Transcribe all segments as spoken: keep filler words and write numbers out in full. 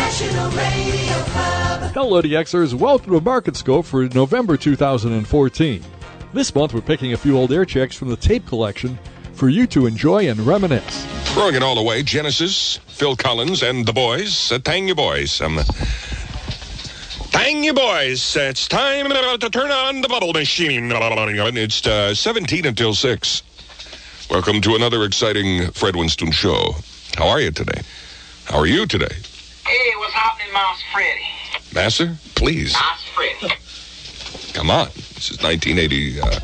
National Radio Club. Hello, D Xers. Welcome to Market Scope for November two thousand fourteen. This month, we're picking a few old air checks from the tape collection for you to enjoy and reminisce. Throwing it all away, Genesis, Phil Collins, and the boys. Uh, tang you boys. Um, tang you boys. It's time to turn on the bubble machine. It's uh, seventeen until six. Welcome to another exciting Fred Winston show. How are you today? How are you today? Hey, what's happening, Mouse Freddy? Master, please. Mouse Freddy. Come on. This is nineteen eighty. Uh,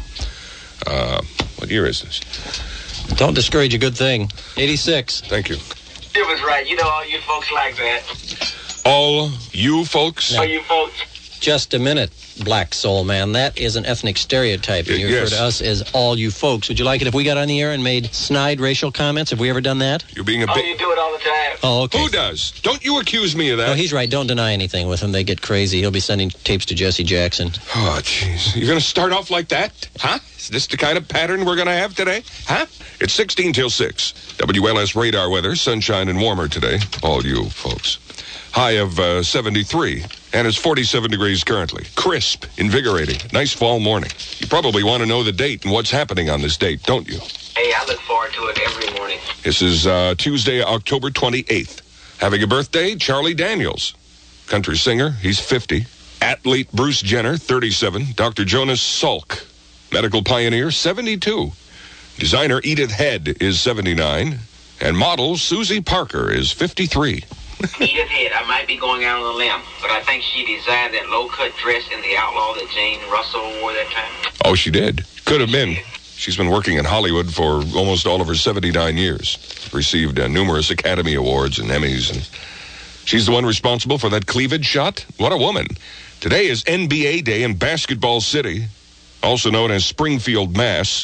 uh, what year is this? Don't discourage a good thing. eighty-six. Thank you. It was right. You know all you folks like that. All you folks? All you folks. Just a minute, Black Soul Man. That is an ethnic stereotype, and you Yes. refer to us as all you folks. Would you like it if we got on the air and made snide racial comments? Have we ever done that? You're being a Oh, bit... you do it all the time. Oh, okay. Who does? Don't you accuse me of that. No, he's right. Don't deny anything with him. They get crazy. He'll be sending tapes to Jesse Jackson. Oh, jeez. You're going to start off like that? Huh? Is this the kind of pattern we're going to have today? Huh? It's sixteen till six. W L S radar weather, sunshine and warmer today. All you folks. High of uh, seventy-three. And it's forty-seven degrees currently. Crisp, invigorating, nice fall morning. You probably want to know the date and what's happening on this date, don't you? Hey, I look forward to it every morning. This is uh, Tuesday, October twenty-eighth. Having a birthday, Charlie Daniels. Country singer, he's fifty. Athlete Bruce Jenner, thirty-seven. Doctor Jonas Salk, medical pioneer, seventy-two. Designer Edith Head is seventy-nine. And model Susie Parker is fifty-three. Edith Head, I might be going out on a limb, but I think she designed that low-cut dress in The Outlaw that Jane Russell wore that time. Oh, she did. Could have been. She's been working in Hollywood for almost all of her seventy-nine years. Received uh, numerous Academy Awards and Emmys. And she's the one responsible for that cleavage shot. What a woman. Today is N B A Day in Basketball City, also known as Springfield, Mass.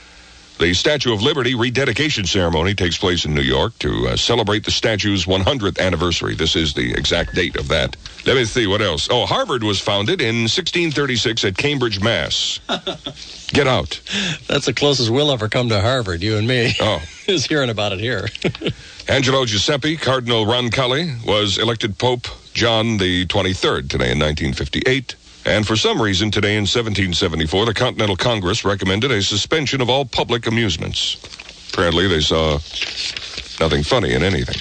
The Statue of Liberty rededication ceremony takes place in New York to uh, celebrate the statue's one hundredth anniversary. This is the exact date of that. Let me see, what else? Oh, Harvard was founded in sixteen thirty-six at Cambridge, Mass. Get out. That's the closest we'll ever come to Harvard, you and me. Oh. Is hearing about it here. Angelo Giuseppe, Cardinal Roncalli, was elected Pope John the twenty-third today in nineteen fifty-eight. And for some reason, today in seventeen seventy-four, the Continental Congress recommended a suspension of all public amusements. Apparently, they saw nothing funny in anything.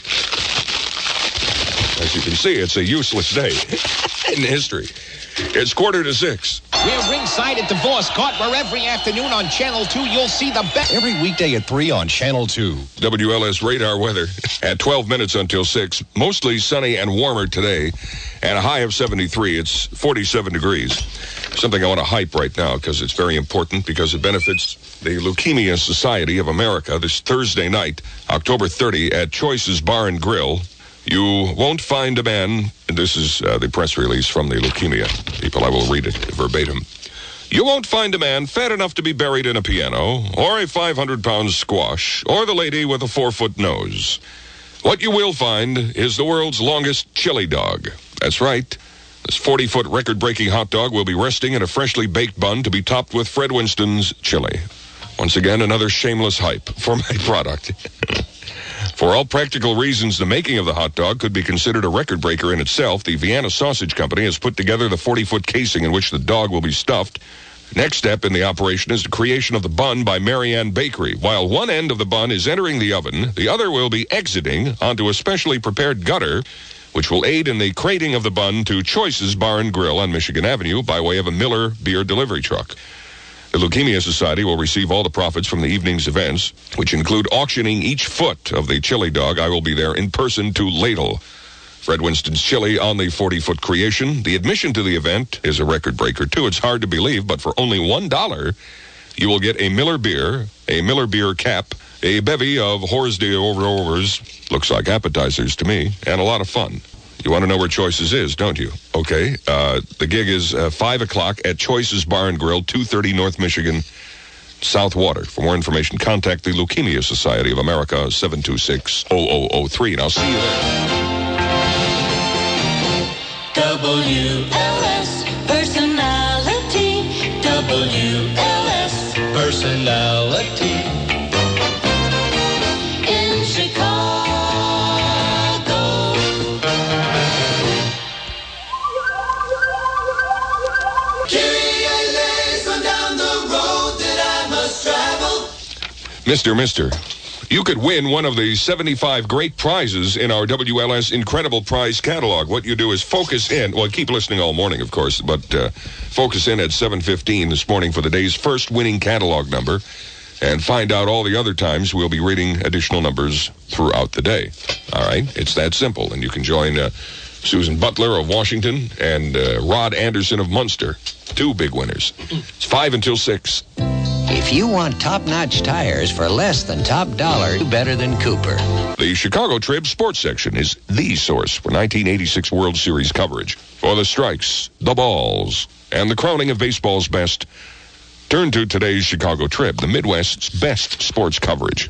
As you can see, it's a useless day in history. It's quarter to six. We're ringside at Divorce Court, where every afternoon on Channel two, you'll see the best. Every weekday at three on Channel two. W L S radar weather at twelve minutes until six. Mostly sunny and warmer today. And a high of seventy-three. It's forty-seven degrees. Something I want to hype right now because it's very important because it benefits the Leukemia Society of America this Thursday night, October thirtieth, at Choice's Bar and Grill. You won't find a man, and this is uh, the press release from the leukemia people. I will read it verbatim. You won't find a man fat enough to be buried in a piano, or a five hundred pound squash, or the lady with a four-foot nose. What you will find is the world's longest chili dog. That's right. This forty-foot record-breaking hot dog will be resting in a freshly baked bun to be topped with Fred Winston's chili. Once again, another shameless hype for my product. For all practical reasons, the making of the hot dog could be considered a record breaker in itself. The Vienna Sausage Company has put together the forty-foot casing in which the dog will be stuffed. Next step in the operation is the creation of the bun by Marianne Bakery. While one end of the bun is entering the oven, the other will be exiting onto a specially prepared gutter, which will aid in the crating of the bun to Choice's Bar and Grill on Michigan Avenue by way of a Miller beer delivery truck. The Leukemia Society will receive all the profits from the evening's events, which include auctioning each foot of the chili dog. I will be there in person to ladle Fred Winston's chili on the forty-foot creation. The admission to the event is a record breaker, too. It's hard to believe, but for only one dollar, you will get a Miller beer, a Miller beer cap, a bevy of Horsdale over-overs, looks like appetizers to me, and a lot of fun. You want to know where Choice's is, don't you? Okay, uh, the gig is uh, five o'clock at Choice's Bar and Grill, two thirty North Michigan, South Water. For more information, contact the Leukemia Society of America, seven two six, zero zero zero three, and I'll see you there. W L S Personality. W L S Personality. in Chicago. Mister Mister, you could win one of the seventy-five great prizes in our W L S Incredible Prize Catalog. What you do is focus in. Well, keep listening all morning, of course, but uh, focus in at seven fifteen this morning for the day's first winning catalog number, and find out all the other times we'll be reading additional numbers throughout the day. All right? It's that simple, and you can join uh, Susan Butler of Washington and uh, Rod Anderson of Munster, two big winners. It's five until six. If you want top-notch tires for less than top dollar, do better than Cooper. The Chicago Trib Sports Section is the source for nineteen eighty-six World Series coverage. For the strikes, the balls, and the crowning of baseball's best, turn to today's Chicago Trib, the Midwest's best sports coverage.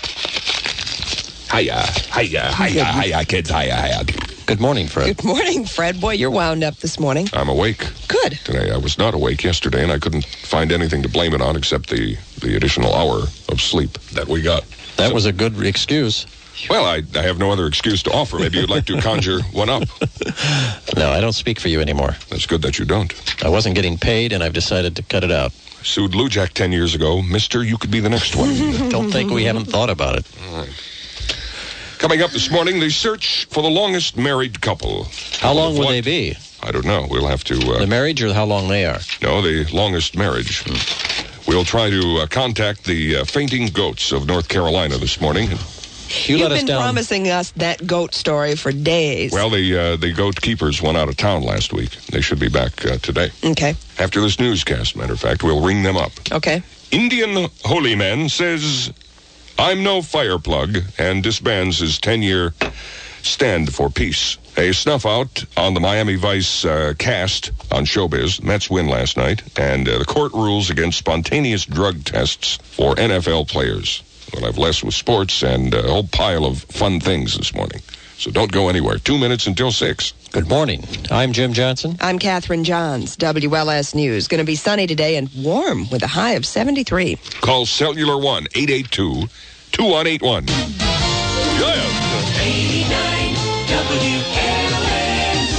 Hiya, hiya, hiya, hiya, kids, hiya, hiya. Good morning, Fred. Good morning, Fred. Boy, you're wound up this morning. I'm awake. Good. Today, I was not awake yesterday, and I couldn't find anything to blame it on except the, the additional hour of sleep that we got. That was a good excuse. Well, I, I have no other excuse to offer. Maybe you'd like to conjure one up. No, I don't speak for you anymore. That's good that you don't. I wasn't getting paid, and I've decided to cut it out. I sued Lou Jack ten years ago. Mister, you could be the next one. Don't think we haven't thought about it. All right. Coming up this morning, the search for the longest married couple. How long will they be? I don't know. We'll have to... Uh, the marriage or how long they are? No, the longest marriage. Hmm. We'll try to uh, contact the uh, fainting goats of North Carolina this morning. You You've let us been down. promising us that goat story for days. Well, the uh, the goat keepers went out of town last week. They should be back uh, today. Okay. After this newscast, matter of fact, we'll ring them up. Okay. Indian Holy Man says, I'm no fire plug, and disbands his ten-year stand for peace. A snuff out on the Miami Vice uh, cast on Showbiz. Mets win last night, and uh, the court rules against spontaneous drug tests for N F L players. We'll have less with sports and a whole pile of fun things this morning. So don't go anywhere. Two minutes until six. Good morning. I'm Jim Johnson. I'm Catherine Johns, W L S News. Going to be sunny today and warm with a high of seventy-three. Call Cellular One, eight eight two, two one eight one. eighty-nine W L S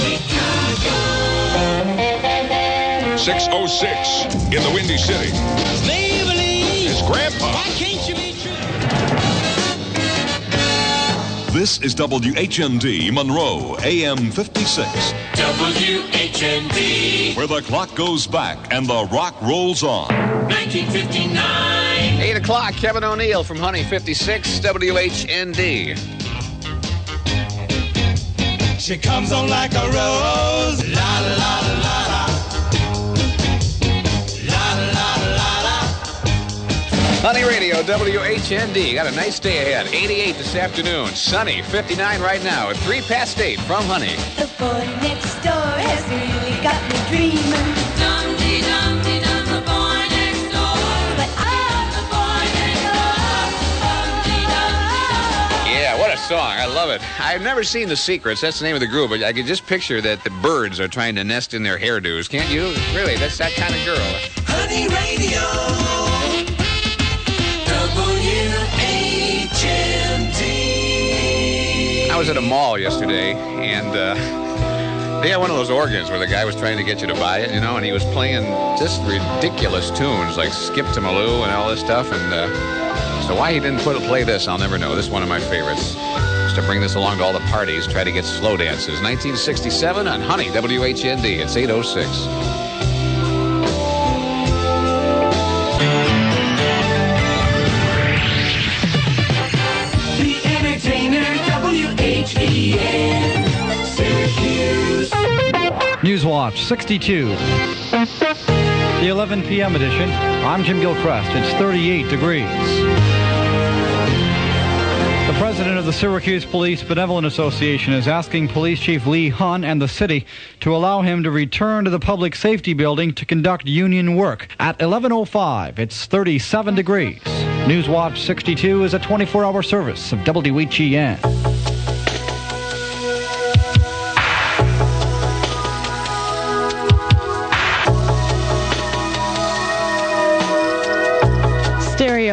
Chicago. six oh six in the Windy City. Maybelline. It's Grandpa. Why can't you be true? This is W H N D Monroe, A M fifty-six. W H N D. Where the clock goes back and the rock rolls on. nineteen fifty-nine. eight o'clock, Kevin O'Neill from Honey fifty-six, W H N D. She comes on like a rose. La la la la la la. La la la la. Honey Radio, W H N D. Got a nice day ahead. eighty-eight this afternoon. Sunny, fifty-nine right now at three past eight from Honey. The boy next door has really got me dreaming. Dum-dee-dum-dee-dum, the boy next door. But I'm the boy next door. Dum-dee-dum-dee-dum. Yeah, what a song. I love it. I've never seen The Secrets. That's the name of the group, but I could just picture that the birds are trying to nest in their hairdos. Can't you? Really, that's that kind of girl. Honey Radio. W H N D. I was at a mall yesterday, and uh, they had one of those organs where the guy was trying to get you to buy it, you know, and he was playing just ridiculous tunes like Skip to Malou and all this stuff. And uh, so why he didn't put play this, I'll never know. This is one of my favorites. Just to bring this along to all the parties, try to get slow dances. nineteen sixty-seven on Honey, W H N D. It's eight oh six. W H E N, Syracuse. Newswatch sixty-two. The eleven p.m. edition. I'm Jim Gilchrist. It's thirty-eight degrees. The president of the Syracuse Police Benevolent Association is asking Police Chief Lee Hun and the city to allow him to return to the public safety building to conduct union work. At eleven oh five, it's thirty-seven degrees. Newswatch sixty-two is a twenty-four hour service of W H E N.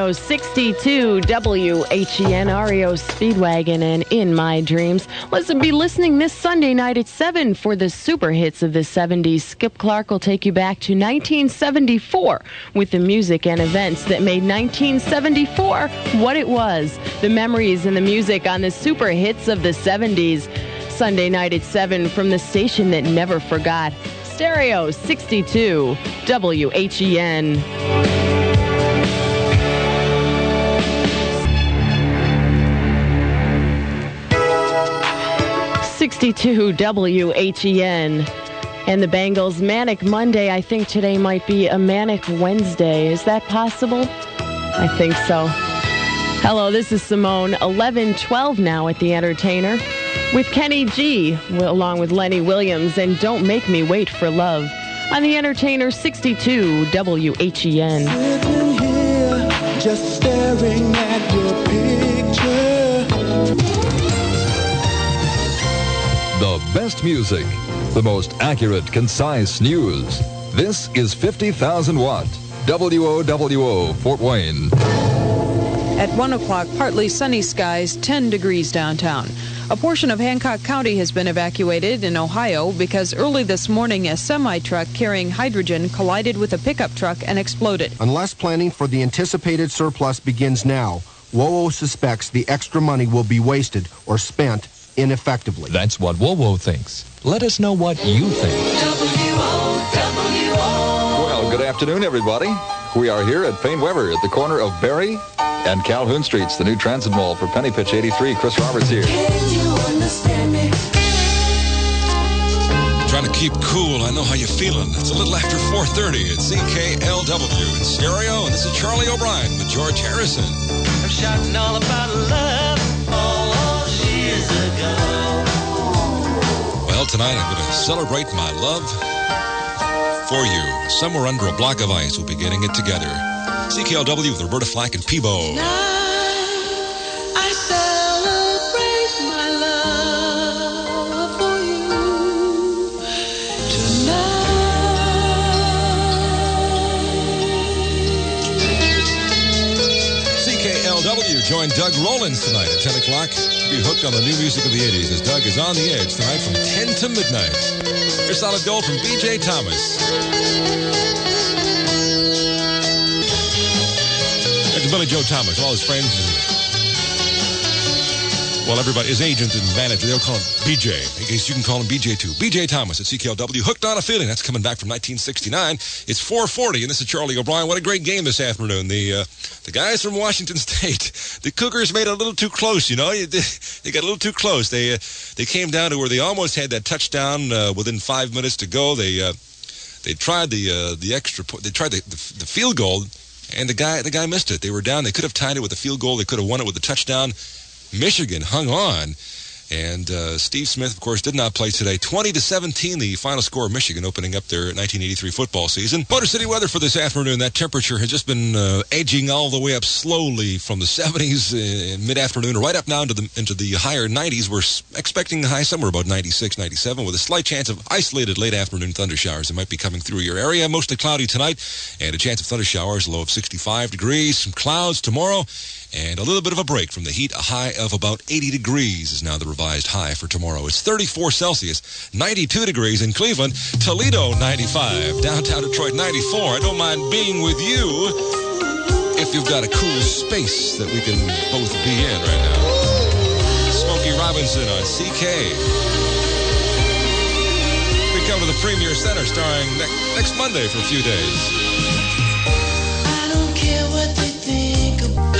Stereo sixty-two W H E N, R E O Speedwagon, and In My Dreams. Listen, be listening this Sunday night at seven for the super hits of the seventies. Skip Clark will take you back to nineteen seventy-four with the music and events that made nineteen seventy-four what it was. The memories and the music on the super hits of the seventies. Sunday night at seven from the station that never forgot. Stereo sixty-two W H E N. sixty-two W H E N. And the Bengals, Manic Monday. I think today might be a Manic Wednesday. Is that possible? I think so. Hello, this is Simone. eleven twelve now at The Entertainer with Kenny G, along with Lenny Williams, and Don't Make Me Wait for Love on The Entertainer sixty-two W H E N. Sitting here, just staring at your picture. The best music, the most accurate, concise news. This is fifty thousand watt, W O W O, Fort Wayne. At one o'clock, partly sunny skies, ten degrees downtown. A portion of Hancock County has been evacuated in Ohio because early this morning a semi-truck carrying hydrogen collided with a pickup truck and exploded. Unless planning for the anticipated surplus begins now, W O W suspects the extra money will be wasted or spent ineffectively. That's what W O W thinks. Let us know what you think. Well, good afternoon, everybody. We are here at Payne Weber at the corner of Berry and Calhoun Streets, the new transit mall for Penny Pitch eighty-three. Chris Roberts here. Can you understand me? Trying to keep cool. I know how you're feeling. It's a little after four thirty at C K L W in stereo, and this is Charlie O'Brien with George Harrison. I'm shouting all about love all those years ago. Well, tonight I'm going to celebrate my love for you. Somewhere under a block of ice, we'll be getting it together. C K L W with Roberta Flack and Peebo. Tonight, I celebrate my love for you. Tonight. C K L W joined Doug Rollins tonight at ten o'clock. Be hooked on the new music of the eighties as Doug is on the edge tonight from ten to midnight. Here's Solid Gold from B J Thomas. That's Billy Joe Thomas, all his friends. Well, everybody, his agent and manager, they'll call him B J. I guess you can call him B J too. B J Thomas at C K L W. Hooked on a Feeling. That's coming back from nineteen sixty-nine. It's four forty, and this is Charlie O'Brien. What a great game this afternoon. The uh, the guys from Washington State, the Cougars made it a little too close, you know. They got a little too close. They uh, they came down to where they almost had that touchdown uh, within five minutes to go. They uh, they tried the uh, the extra po- they tried the, the the field goal, and the guy the guy missed it. They were down. They could have tied it with a field goal. They could have won it with a touchdown. Michigan hung on, and uh, Steve Smith, of course, did not play today. twenty to seventeen, the final score of Michigan opening up their nineteen eighty-three football season. Motor City weather for this afternoon. That temperature has just been uh, edging all the way up slowly from the seventies in mid-afternoon right up now into the into the higher nineties. We're expecting the high somewhere about ninety-six, ninety-seven with a slight chance of isolated late afternoon thunder showers that might be coming through your area. Mostly cloudy tonight and a chance of thunder showers, a low of sixty-five degrees. Some clouds tomorrow. And a little bit of a break from the heat. A high of about eighty degrees is now the revised high for tomorrow. It's thirty-four Celsius, ninety-two degrees in Cleveland, Toledo ninety-five, downtown Detroit ninety-four. I don't mind being with you if you've got a cool space that we can both be in right now. Smokey Robinson on C K. We come to the Premier Center starring ne- next Monday for a few days. I don't care what they think about.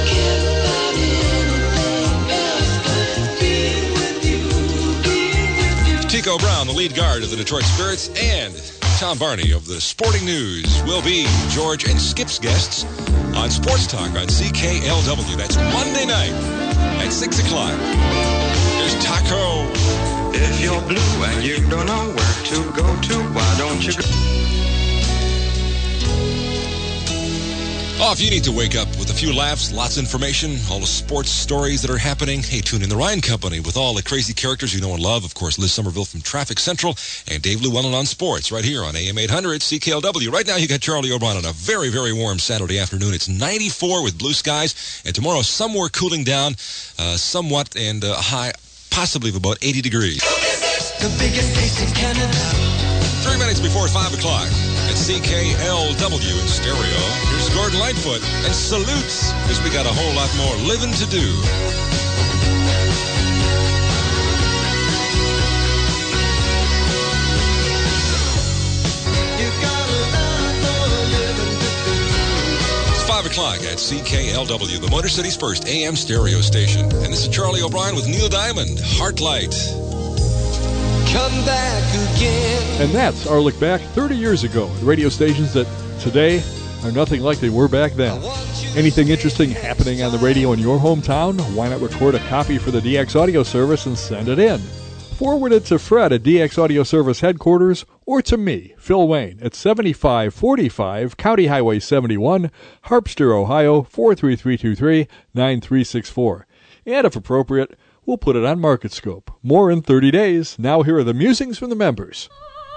Tico Brown, the lead guard of the Detroit Spirits, and Tom Barney of the Sporting News will be George and Skip's guests on Sports Talk on C K L W. That's Monday night at six o'clock. Here's Taco. If you're blue and you don't know where to go to, why don't you go? Oh, if you need to wake up with a few laughs, lots of information, all the sports stories that are happening, hey, tune in the Ryan Company with all the crazy characters you know and love. Of course, Liz Somerville from Traffic Central and Dave Llewellyn on sports right here on A M eight hundred C K L W. Right now, you got Charlie O'Brien on a very, very warm Saturday afternoon. It's ninety-four with blue skies, and tomorrow somewhere cooling down uh, somewhat and a uh, high possibly of about eighty degrees. The biggest taste in Canada. Three minutes before five o'clock at C K L W in stereo. Here's Gordon Lightfoot and salutes, because we got a whole lot more living to do. It's five o'clock at C K L W, the Motor City's first A M stereo station. And this is Charlie O'Brien with Neil Diamond, Heartlight. Come back again. And that's our look back thirty years ago at radio stations that today are nothing like they were back then. Anything interesting happening on the radio in your hometown? Why not record a copy for the D X Audio Service and send it in? Forward it to Fred at D X Audio Service headquarters or to me, Phil Wayne, at seventy-five forty-five County Highway seventy-one, Harpster, Ohio, four three three two three, nine three six four. And if appropriate, we'll put it on MarketScope. More in thirty days. Now here are the musings from the members.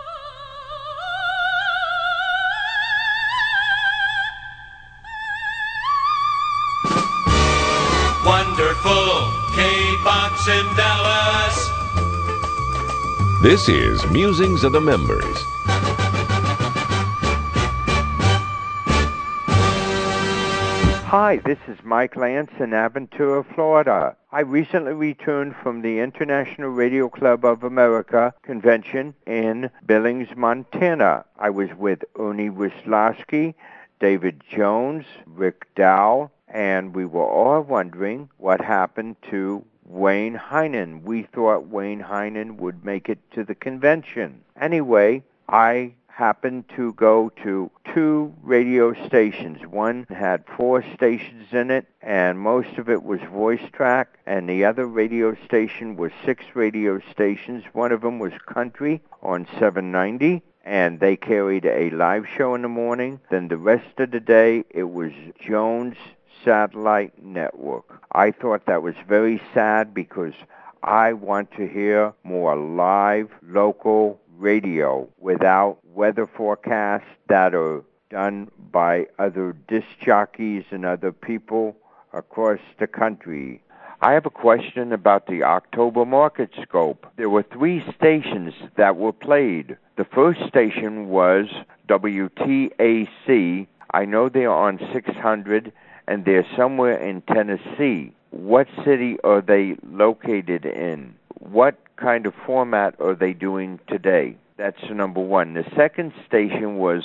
Wonderful K-Box in Dallas. This is Musings of the Members. Hi, this is Mike Lance in Aventura, Florida. I recently returned from the International Radio Club of America convention in Billings, Montana. I was with Ernie Wislarski, David Jones, Rick Dow, and we were all wondering what happened to Wayne Heinen. We thought Wayne Heinen would make it to the convention. Anyway, I happened to go to two radio stations. One had four stations in it, and most of it was voice track, and the other radio station was six radio stations. One of them was country on seven ninety, and they carried a live show in the morning. Then the rest of the day, it was Jones Satellite Network. I thought that was very sad because I want to hear more live, local radio without weather forecasts that are done by other disc jockeys and other people across the country. I have a question about the October Market Scope. There were three stations that were played. The first station was W T A C. I know they're on six hundred, and they're somewhere in Tennessee. What city are they located in? What kind of format are they doing today? That's number one. The second station was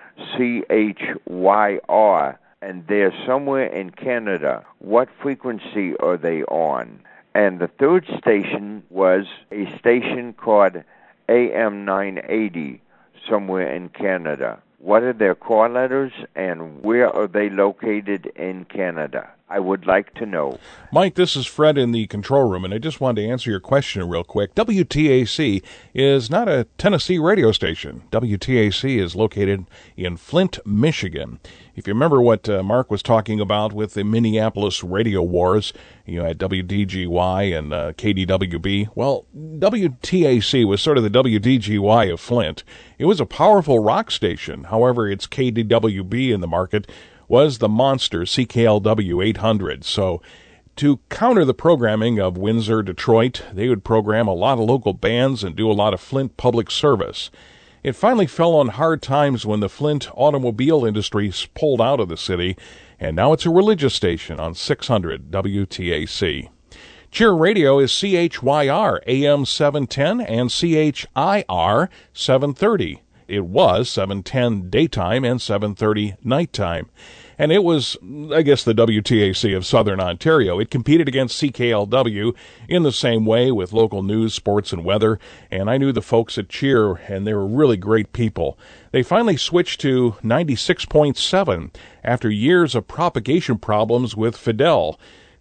C H Y R, and they're somewhere in Canada. What frequency are they on? And the third station was a station called A M nine eighty, somewhere in Canada. What are their call letters, and where are they located in Canada? I would like to know. Mike, this is Fred in the control room, and I just wanted to answer your question real quick. W T A C is not a Tennessee radio station. W T A C is located in Flint, Michigan. If you remember what uh, Mark was talking about with the Minneapolis radio wars, you know, at W D G Y and uh, K D W B, well, W T A C was sort of the W D G Y of Flint. It was a powerful rock station. However, its K D W B in the market was the monster C K L W eight hundred. So to counter the programming of Windsor, Detroit, they would program a lot of local bands and do a lot of Flint public service. It finally fell on hard times when the Flint automobile industry pulled out of the city, and now it's a religious station on six hundred W T A C. Cheer Radio is C H Y R A M seven ten and C H I R seven thirty. It was seven ten daytime and seven thirty nighttime. And it was, I guess, the W T A C of Southern Ontario. It competed against C K L W in the same way with local news, sports, and weather. And I knew the folks at Cheer, and they were really great people. They finally switched to ninety-six point seven after years of propagation problems with Fidel.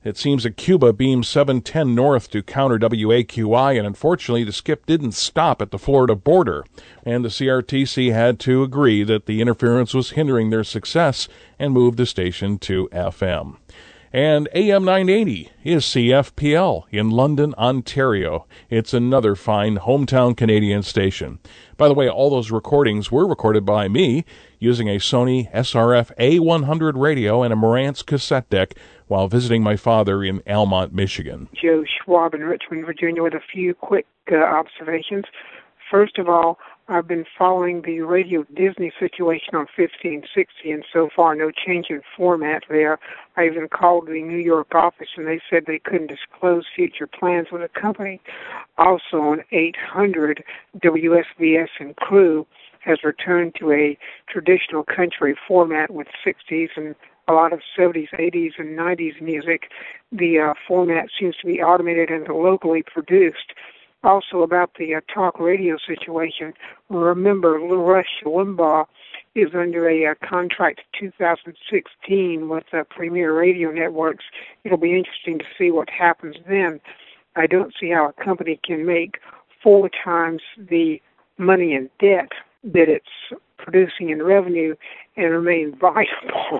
It seems that Cuba beamed seven ten north to counter W A Q I, and unfortunately the skip didn't stop at the Florida border, and the C R T C had to agree that the interference was hindering their success and moved the station to F M. And A M nine eighty is C F P L in London, Ontario. It's another fine hometown Canadian station. By the way, all those recordings were recorded by me using a Sony S R F A one hundred radio and a Marantz cassette deck while visiting my father in Almont, Michigan. Joe Schwab in Richmond, Virginia, with a few quick uh, observations. First of all, I've been following the Radio Disney situation on fifteen sixty, and so far no change in format there. I even called the New York office, and they said they couldn't disclose future plans with the company. Also on eight hundred, W S B S and Crew has returned to a traditional country format with sixties and a lot of seventies, eighties, and nineties music. The uh, format seems to be automated and locally produced. Also about the uh, talk radio situation, remember Rush Limbaugh is under a uh, contract two thousand sixteen with uh, Premier Radio Networks. It'll be interesting to see what happens then. I don't see how a company can make four times the money in debt that it's producing in revenue and remain viable.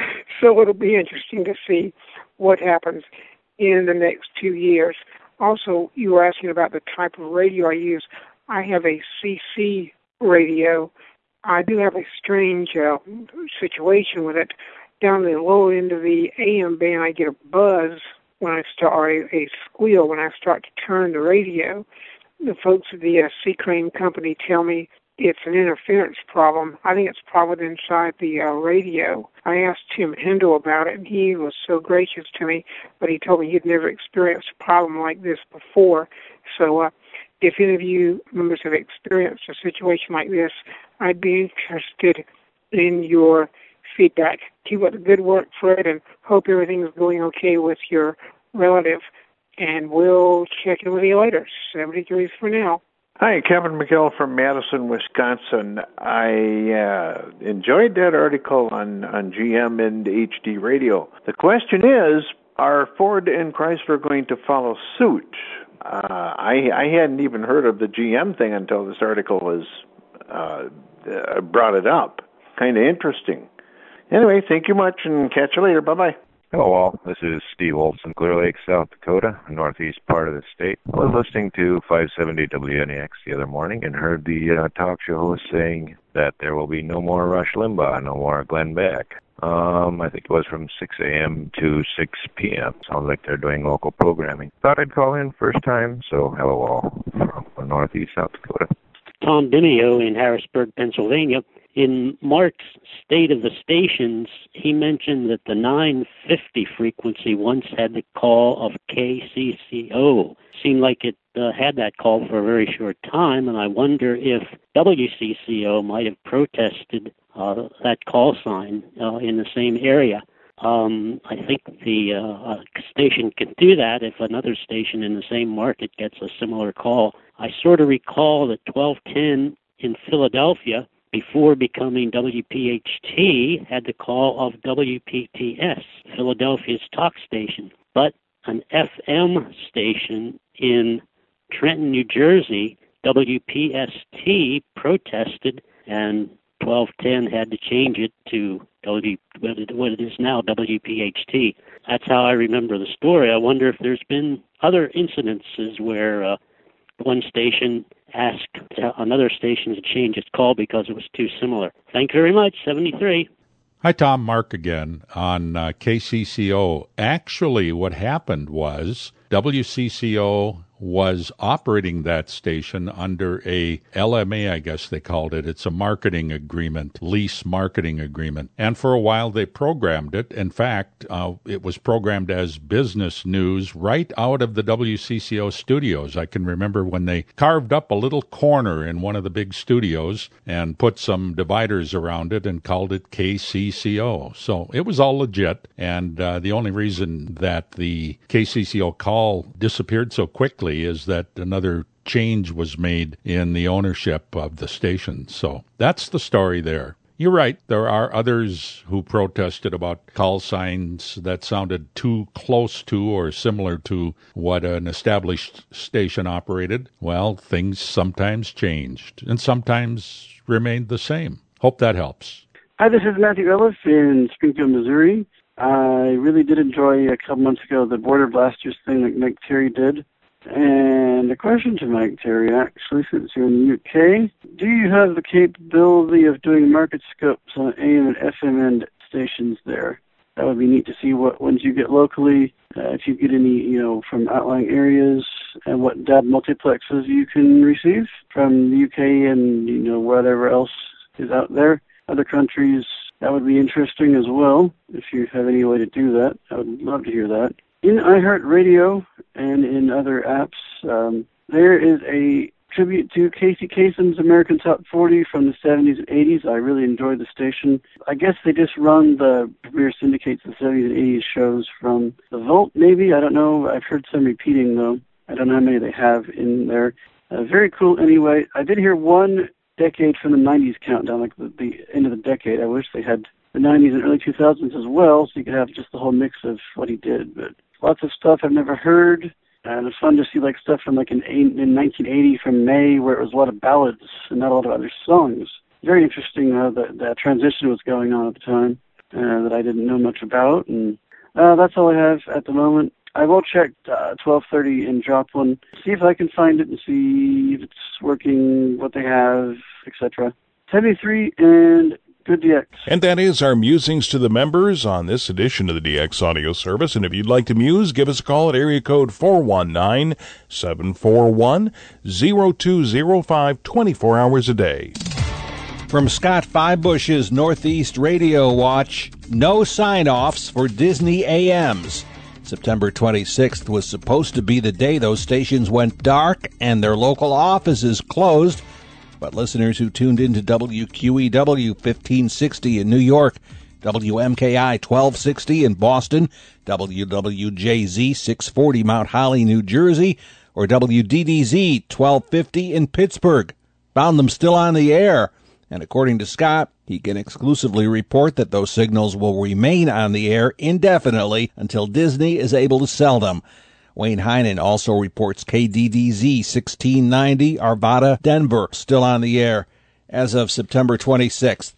So it'll be interesting to see what happens in the next two years. Also, you were asking about the type of radio I use. I have a C C radio. I do have a strange uh, situation with it. Down the low end of the A M band, I get a buzz when I start, or a, a squeal when I start to turn the radio. The folks at the uh, C-Crane company tell me it's an interference problem. I think it's probably inside the uh, radio. I asked Tim Hendel about it, and he was so gracious to me, but he told me he'd never experienced a problem like this before. So uh, if any of you members have experienced a situation like this, I'd be interested in your feedback. Keep up the good work, Fred, and hope everything is going okay with your relative. And we'll check in with you later. seventy degrees for now. Hi, Kevin McGill from Madison, Wisconsin. I uh, enjoyed that article on, on G M and H D radio. The question is, are Ford and Chrysler going to follow suit? Uh, I, I hadn't even heard of the G M thing until this article was uh, uh, brought it up. Kind of interesting. Anyway, thank you much, and catch you later. Bye-bye. Hello all, this is Steve Olson, Clear Lake, South Dakota, northeast part of the state. I was listening to five seventy W N A X the other morning and heard the uh, talk show host saying that there will be no more Rush Limbaugh, no more Glenn Beck. Um, I think it was from six a.m. to six p.m. Sounds like they're doing local programming. Thought I'd call in first time, so hello all from northeast South Dakota. Tom Dimeo in Harrisburg, Pennsylvania. In Mark's State of the Stations, he mentioned that the nine fifty frequency once had the call of K C C O. Seemed like it uh, had that call for a very short time, and I wonder if W C C O might have protested uh, that call sign uh, in the same area. Um, I think the uh, station can do that if another station in the same market gets a similar call. I sort of recall that twelve ten in Philadelphia, before becoming W P H T, had the call of W P T S, Philadelphia's talk station. But an F M station in Trenton, New Jersey, W P S T, protested, and twelve ten had to change it to W, what it is now, W P H T. That's how I remember the story. I wonder if there's been other incidences where uh, one station asked another station to change its call because it was too similar. Thank you very much, seventy-three. Hi, Tom. Mark again on uh, K C C O. Actually, what happened was W C C O was operating that station under a L M A, I guess they called it. It's a marketing agreement, lease marketing agreement. And for a while they programmed it. In fact, uh, it was programmed as business news right out of the W C C O studios. I can remember when they carved up a little corner in one of the big studios and put some dividers around it and called it K C C O. So it was all legit. And uh, the only reason that the K C C O call disappeared so quickly is that another change was made in the ownership of the station. So that's the story there. You're right. There are others who protested about call signs that sounded too close to or similar to what an established station operated. Well, things sometimes changed and sometimes remained the same. Hope that helps. Hi, this is Matthew Ellis in Springfield, Missouri. I really did enjoy a couple months ago the Border Blasters thing that Mike Terry did. And a question to Mike Terry, actually, since you're in the U K. Do you have the capability of doing market scopes on A M and F M end stations there? That would be neat to see what ones you get locally, uh, if you get any, you know, from outlying areas, and what D A B multiplexes you can receive from the U K and, you know, whatever else is out there. Other countries, that would be interesting as well, if you have any way to do that. I would love to hear that. In iHeartRadio and in other apps, um, there is a tribute to Casey Kasem's American Top forty from the seventies and eighties. I really enjoyed the station. I guess they just run the premier syndicates of the seventies and eighties shows from the Vault, maybe. I don't know. I've heard some repeating, though. I don't know how many they have in there. Uh, very cool anyway. I did hear one decade from the nineties countdown, like the, the end of the decade. I wish they had the nineties and early two thousands as well, so you could have just the whole mix of what he did. But lots of stuff I've never heard, and it's fun to see like stuff from like in, in nineteen eighty from May, where it was a lot of ballads and not a lot of other songs. Very interesting how the, the transition was going on at the time uh, that I didn't know much about, and uh, that's all I have at the moment. I will check uh, twelve thirty in Joplin, see if I can find it and see if it's working, what they have, et cetera. seventy-three and good D X. And that is our musings to the members on this edition of the D X Audio Service. And if you'd like to muse, give us a call at area code four one nine, seven four one, zero two zero five, twenty-four hours a day. From Scott Fibush's Northeast Radio Watch, no sign-offs for Disney A Ms. September twenty-sixth was supposed to be the day those stations went dark and their local offices closed. But listeners who tuned into W Q E W fifteen sixty in New York, W M K I twelve sixty in Boston, W W J Z six forty Mount Holly, New Jersey, or W D D Z twelve fifty in Pittsburgh found them still on the air. And according to Scott, he can exclusively report that those signals will remain on the air indefinitely until Disney is able to sell them. Wayne Heinen also reports K D D Z sixteen ninety, Arvada, Denver, still on the air as of September twenty-sixth.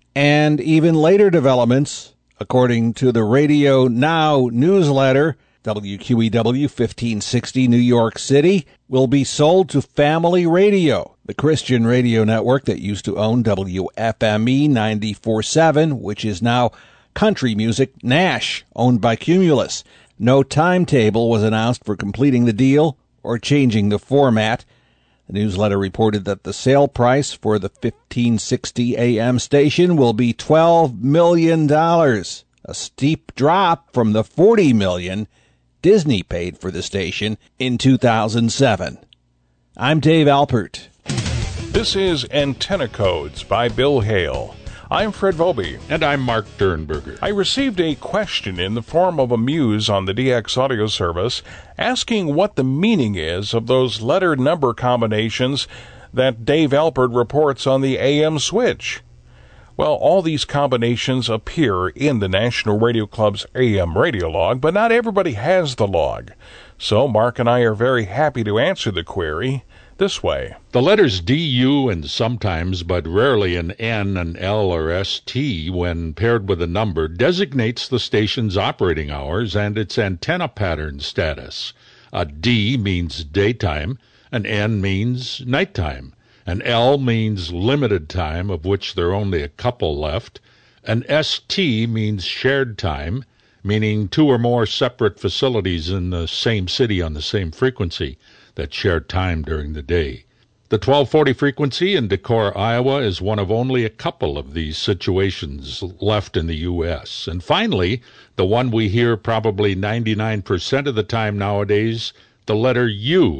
And even later developments, according to the Radio Now newsletter, W Q E W fifteen sixty New York City will be sold to Family Radio, the Christian radio network that used to own W F M E ninety-four point seven, which is now Country Music Nash, owned by Cumulus. No timetable was announced for completing the deal or changing the format. The newsletter reported that the sale price for the fifteen sixty A M station will be twelve million dollars, a steep drop from the forty million dollars Disney paid for the station in two thousand seven. I'm Dave Alpert. This is Antenna Codes by Bill Hale. I'm Fred Volpe. And I'm Mark Dernberger. I received a question in the form of a muse on the D X Audio Service asking what the meaning is of those letter number combinations that Dave Alpert reports on the A M switch. Well, all these combinations appear in the National Radio Club's A M radio log, but not everybody has the log. So Mark and I are very happy to answer the query this way. The letters D U and sometimes, but rarely, an N, an L, or S T when paired with a number designates the station's operating hours and its antenna pattern status. A D means daytime, an N means nighttime, an L means limited time, of which there are only a couple left, an S T means shared time, meaning two or more separate facilities in the same city on the same frequency that share time during the day. The twelve forty frequency in Decorah, Iowa is one of only a couple of these situations left in the U S. And finally, the one we hear probably ninety-nine percent of the time nowadays, the letter U,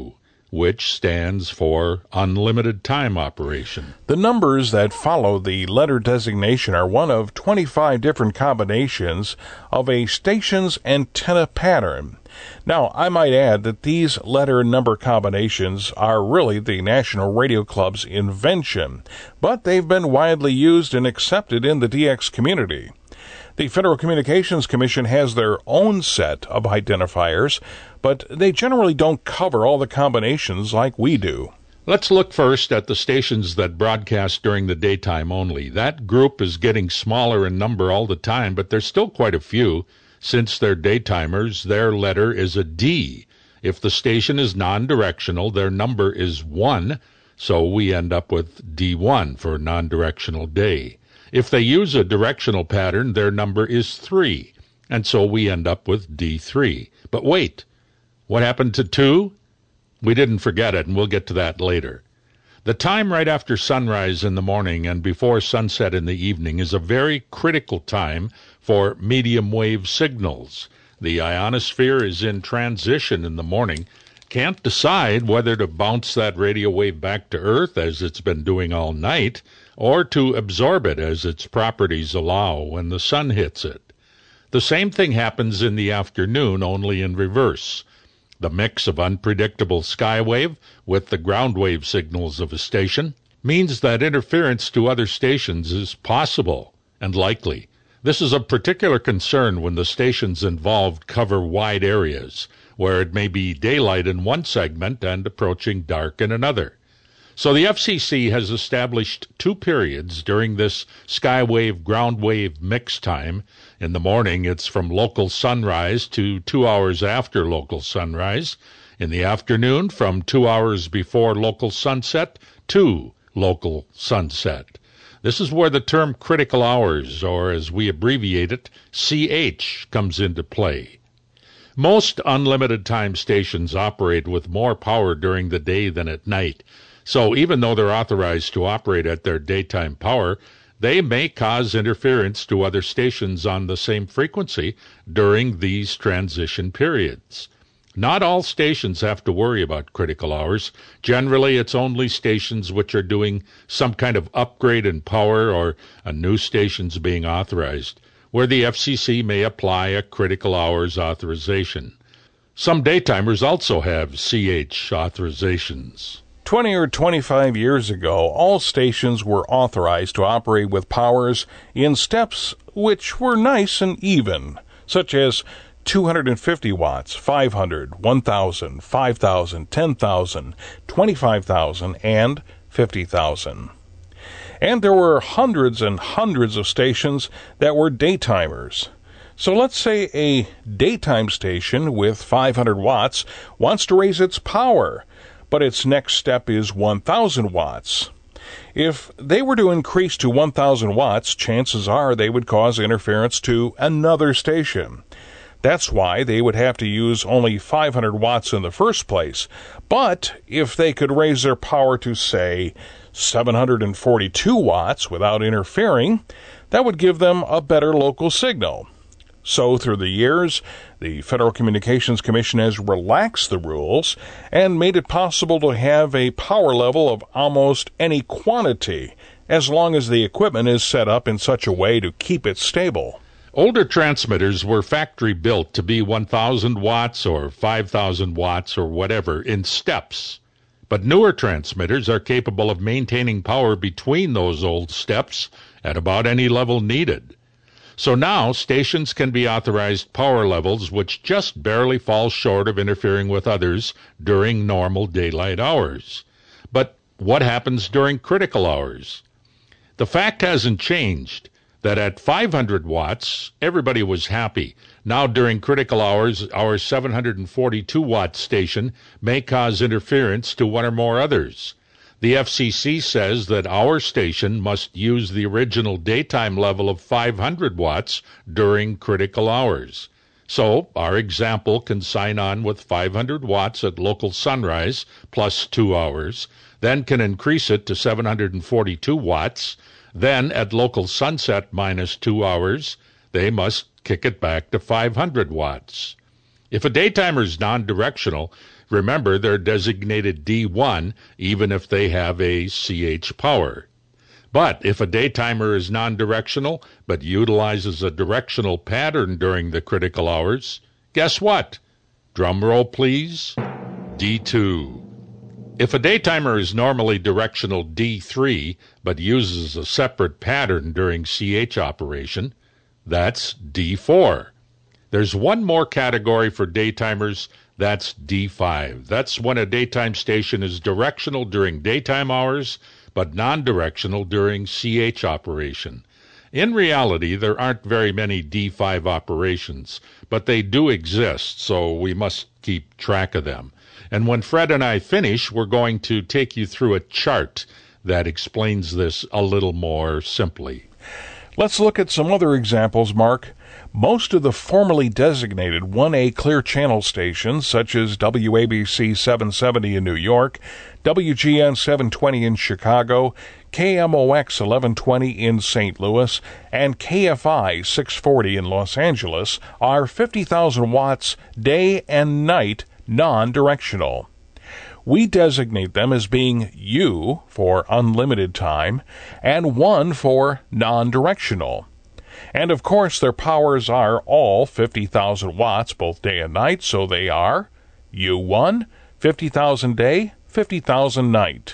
which stands for unlimited time operation. The numbers that follow the letter designation are one of twenty-five different combinations of a station's antenna pattern. Now, I might add that these letter number combinations are really the National Radio Club's invention, but they've been widely used and accepted in the D X community. The Federal Communications Commission has their own set of identifiers, but they generally don't cover all the combinations like we do. Let's look first at the stations that broadcast during the daytime only. That group is getting smaller in number all the time, but there's still quite a few. Since they're daytimers, their letter is a D. If the station is non-directional, their number is one, so we end up with D one for non-directional day. If they use a directional pattern, their number is three, and so we end up with D three. But wait, what happened to two? We didn't forget it, and we'll get to that later. The time right after sunrise in the morning and before sunset in the evening is a very critical time for medium wave signals. The ionosphere is in transition in the morning, can't decide whether to bounce that radio wave back to Earth, as it's been doing all night, or to absorb it as its properties allow when the sun hits it. The same thing happens in the afternoon, only in reverse. The mix of unpredictable skywave with the ground wave signals of a station means that interference to other stations is possible and likely. This is of particular concern when the stations involved cover wide areas, where it may be daylight in one segment and approaching dark in another. So the F C C has established two periods during this skywave ground wave mix time. In the morning, it's from local sunrise to two hours after local sunrise. In the afternoon, from two hours before local sunset to local sunset. This is where the term critical hours, or as we abbreviate it, C H, comes into play. Most unlimited time stations operate with more power during the day than at night. So even though they're authorized to operate at their daytime power, they may cause interference to other stations on the same frequency during these transition periods. Not all stations have to worry about critical hours. Generally, it's only stations which are doing some kind of upgrade in power or a new station's being authorized, where the F C C may apply a critical hours authorization. Some daytimers also have C H authorizations. Twenty or twenty-five years ago, all stations were authorized to operate with powers in steps which were nice and even, such as two hundred fifty watts, five hundred, one thousand, five thousand, ten thousand, twenty-five thousand, and fifty thousand. And there were hundreds and hundreds of stations that were daytimers. So let's say a daytime station with five hundred watts wants to raise its power, but its next step is one thousand watts. If they were to increase to one thousand watts, chances are they would cause interference to another station. That's why they would have to use only five hundred watts in the first place. But if they could raise their power to, say, seven hundred forty-two watts without interfering, that would give them a better local signal. So through the years, the Federal Communications Commission has relaxed the rules and made it possible to have a power level of almost any quantity, as long as the equipment is set up in such a way to keep it stable. Older transmitters were factory built to be one thousand watts or five thousand watts or whatever in steps. But newer transmitters are capable of maintaining power between those old steps at about any level needed. So now stations can be authorized power levels which just barely fall short of interfering with others during normal daylight hours. But what happens during critical hours? The fact hasn't changed that at five hundred watts, everybody was happy. Now during critical hours, our seven hundred forty-two watt station may cause interference to one or more others. The F C C says that our station must use the original daytime level of five hundred watts during critical hours. So our example can sign on with five hundred watts at local sunrise plus two hours, then can increase it to seven hundred forty-two watts, then at local sunset minus two hours, they must kick it back to five hundred watts. If a daytimer is non-directional, Remember, they're designated D one even if they have a C H power. But if a daytimer is non-directional but utilizes a directional pattern during the critical hours, guess what? Drum roll, please. D two. If a daytimer is normally directional D three but uses a separate pattern during C H operation, that's D four. There's one more category for daytimers, that's D five. That's when a daytime station is directional during daytime hours but non-directional during C H operation. In reality, there aren't very many D five operations, but they do exist, so we must keep track of them. And when Fred and I finish, we're going to take you through a chart that explains this a little more simply. Let's look at some other examples, Mark. Most of the formerly designated one A clear channel stations, such as W A B C seven seventy in New York, W G N seven twenty in Chicago, K M O X eleven twenty in Saint Louis, and K F I six forty in Los Angeles, are fifty thousand watts day and night non-directional. We designate them as being U for unlimited time and one for non-directional. And of course their powers are all fifty thousand watts both day and night, so they are U one, fifty thousand day, fifty thousand night.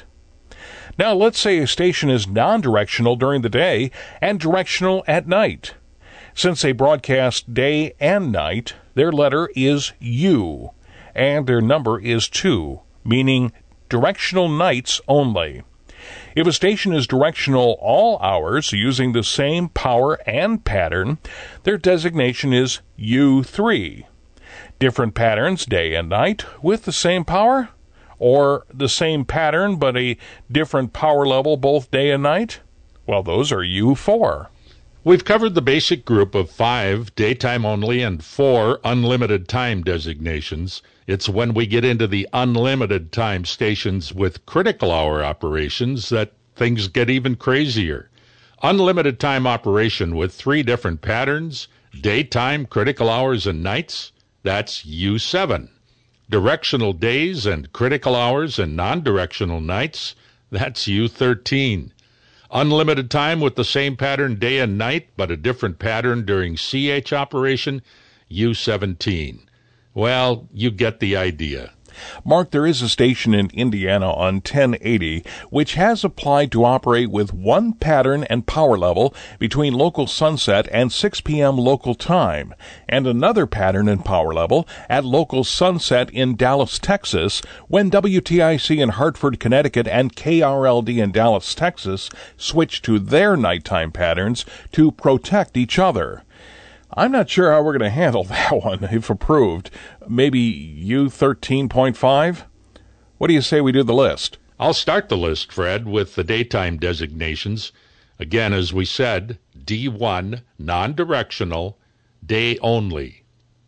Now let's say a station is non-directional during the day and directional at night. Since they broadcast day and night, their letter is U, and their number is two, meaning directional nights only. If a station is directional all hours using the same power and pattern, their designation is U three. Different patterns day and night with the same power? Or the same pattern but a different power level both day and night? Well, those are U four. We've covered the basic group of five daytime only and four unlimited time designations. It's when we get into the unlimited time stations with critical hour operations that things get even crazier. Unlimited time operation with three different patterns, daytime, critical hours, and nights, that's U seven. Directional days and critical hours and non-directional nights, that's U thirteen. Unlimited time with the same pattern day and night, but a different pattern during C H operation, U seventeen. Well, you get the idea. Mark, there is a station in Indiana on ten eighty which has applied to operate with one pattern and power level between local sunset and six p.m. local time, and another pattern and power level at local sunset in Dallas, Texas, when W T I C in Hartford, Connecticut and K R L D in Dallas, Texas switch to their nighttime patterns to protect each other. I'm not sure how we're going to handle that one, if approved. Maybe U thirteen point five? What do you say we do the list? I'll start the list, Fred, with the daytime designations. Again, as we said, D one, non-directional, day only.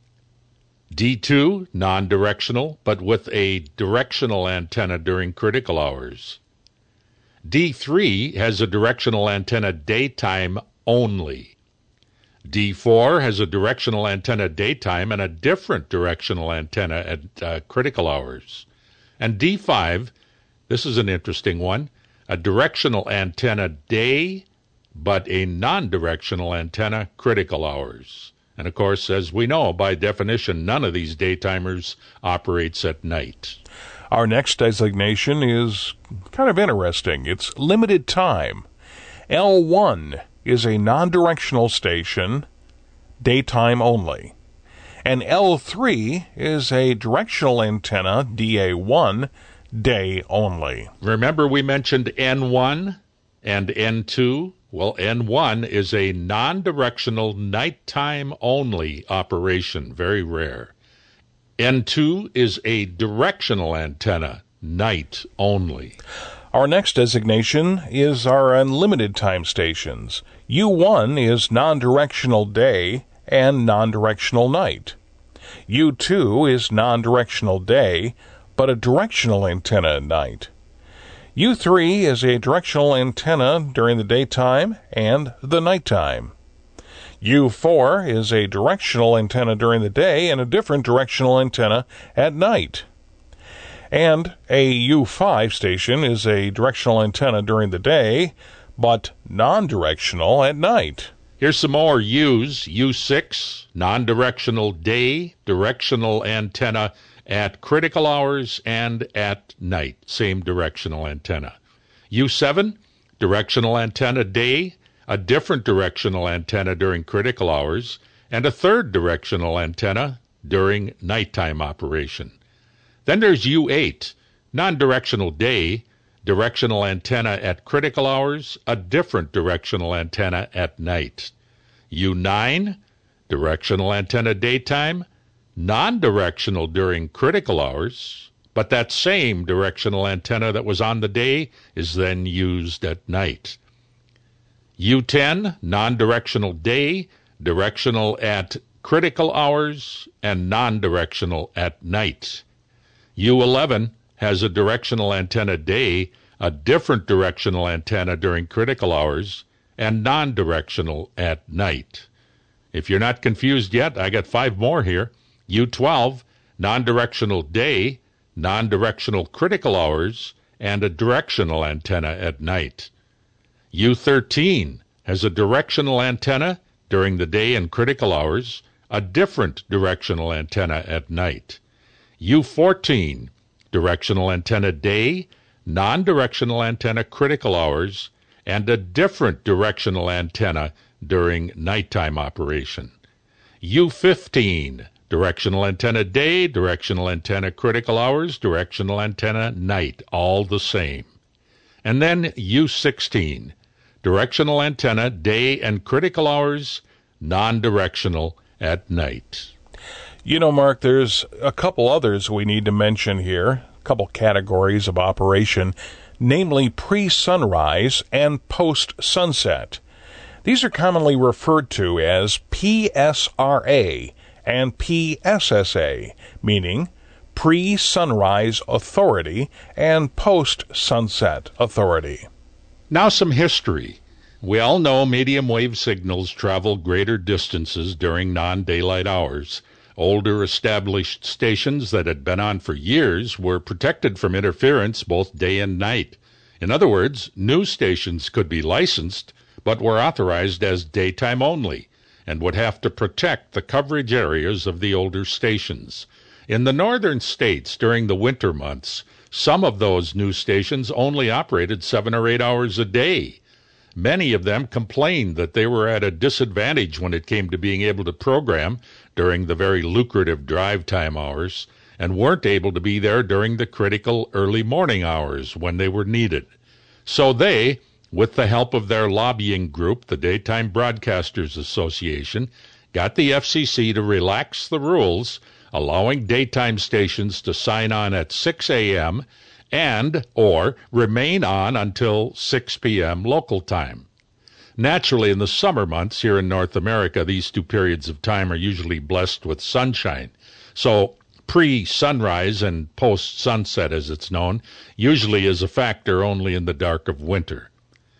D two, non-directional, but with a directional antenna during critical hours. D three has a directional antenna daytime only. D four has a directional antenna daytime and a different directional antenna at uh, critical hours. And D five, this is an interesting one, a directional antenna day, but a non-directional antenna critical hours. And of course, as we know, by definition, none of these daytimers operates at night. Our next designation is kind of interesting. It's limited time. L one is a non-directional station, daytime only. And L three is a directional antenna, D A one, day only. Remember we mentioned N one and N two? Well, N one is a non-directional nighttime only operation, very rare. N two is a directional antenna, night only. Our next designation is our unlimited time stations. U one is non-directional day and non-directional night. U two is non-directional day, but a directional antenna at night. U three is a directional antenna during the daytime and the nighttime. U four is a directional antenna during the day and a different directional antenna at night. And a U five station is a directional antenna during the day, but non-directional at night. Here's some more U's. U six, non-directional day, directional antenna at critical hours and at night, same directional antenna. U seven, directional antenna day, a different directional antenna during critical hours, and a third directional antenna during nighttime operation. Then there's U eight, non-directional day, directional antenna at critical hours, a different directional antenna at night. U nine, directional antenna daytime, non-directional during critical hours, but that same directional antenna that was on the day is then used at night. U ten, non-directional day, directional at critical hours, and non-directional at night. U eleven has a directional antenna day, a different directional antenna during critical hours, and non-directional at night. If you're not confused yet, I got five more here. U twelve, non-directional day, non-directional critical hours, and a directional antenna at night. U thirteen has a directional antenna during the day and critical hours, a different directional antenna at night. U fourteen, directional antenna day, non-directional antenna critical hours, and a different directional antenna during nighttime operation. U fifteen, directional antenna day, directional antenna critical hours, directional antenna night, all the same. And then U sixteen, directional antenna day and critical hours, non-directional at night. You know, Mark, there's a couple others we need to mention here, a couple categories of operation, namely pre-sunrise and post-sunset. These are commonly referred to as P S R A and P S S A, meaning pre-sunrise authority and post-sunset authority. Now some history. We all know medium wave signals travel greater distances during non-daylight hours. Older established stations that had been on for years were protected from interference both day and night. In other words, new stations could be licensed, but were authorized as daytime only, and would have to protect the coverage areas of the older stations. In the northern states during the winter months, some of those new stations only operated seven or eight hours a day. Many of them complained that they were at a disadvantage when it came to being able to program during the very lucrative drive time hours, and weren't able to be there during the critical early morning hours when they were needed. So they, with the help of their lobbying group, the Daytime Broadcasters Association, got the F C C to relax the rules, allowing daytime stations to sign on at six a.m. and or remain on until six p.m. local time. Naturally, in the summer months here in North America, these two periods of time are usually blessed with sunshine. So pre-sunrise and post-sunset, as it's known, usually is a factor only in the dark of winter.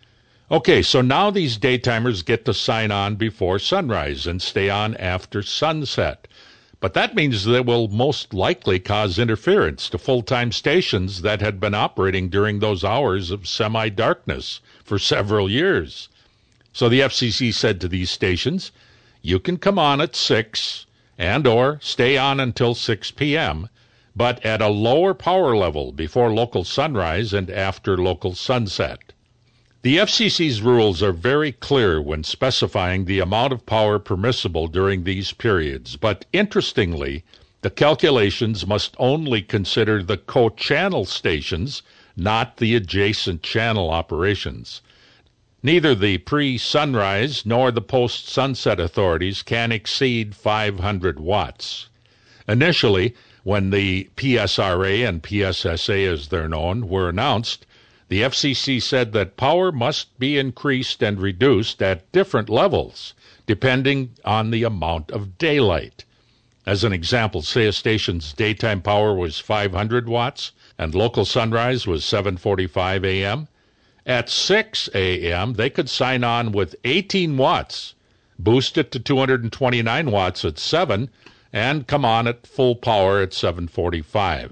Okay, so now these daytimers get to sign on before sunrise and stay on after sunset. But that means they will most likely cause interference to full-time stations that had been operating during those hours of semi-darkness for several years. So the F C C said to these stations, you can come on at six and or stay on until six p.m., but at a lower power level before local sunrise and after local sunset. The F C C's rules are very clear when specifying the amount of power permissible during these periods, but interestingly, the calculations must only consider the co-channel stations, not the adjacent channel operations. Neither the pre-sunrise nor the post-sunset authorities can exceed five hundred watts. Initially, when the P S R A and P S S A, as they're known, were announced, the F C C said that power must be increased and reduced at different levels, depending on the amount of daylight. As an example, say a station's daytime power was five hundred watts and local sunrise was seven forty-five a.m. At six a.m., they could sign on with eighteen watts, boost it to two hundred twenty-nine watts at seven, and come on at full power at seven forty-five.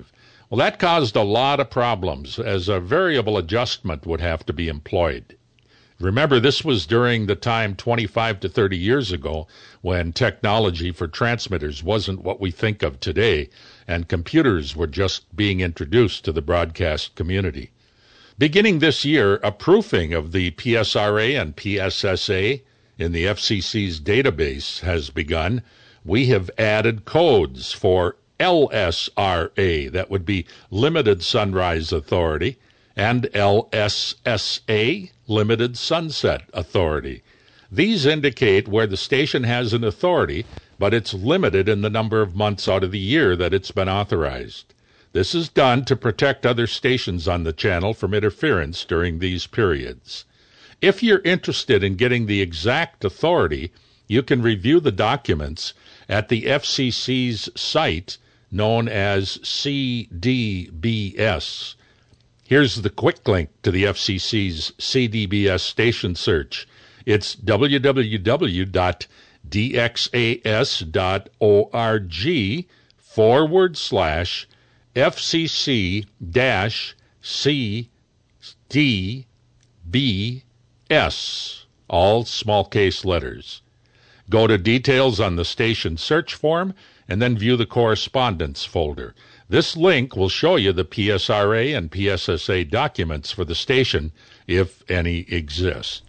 Well, that caused a lot of problems, as a variable adjustment would have to be employed. Remember, this was during the time twenty-five to thirty years ago when technology for transmitters wasn't what we think of today, and computers were just being introduced to the broadcast community. Beginning this year, a proofing of the P S R A and P S S A in the F C C's database has begun. We have added codes for L S R A, that would be Limited Sunrise Authority, and L S S A, Limited Sunset Authority. These indicate where the station has an authority, but it's limited in the number of months out of the year that it's been authorized. This is done to protect other stations on the channel from interference during these periods. If you're interested in getting the exact authority, you can review the documents at the F C C's site known as C D B S. Here's the quick link to the F C C's C D B S station search. It's w w w dot d x a s dot org forward slash F C C dash C D B S, all small case letters. Go to details on the station search form and then view the correspondence folder. This link will show you the P S R A and P S S A documents for the station, if any exist.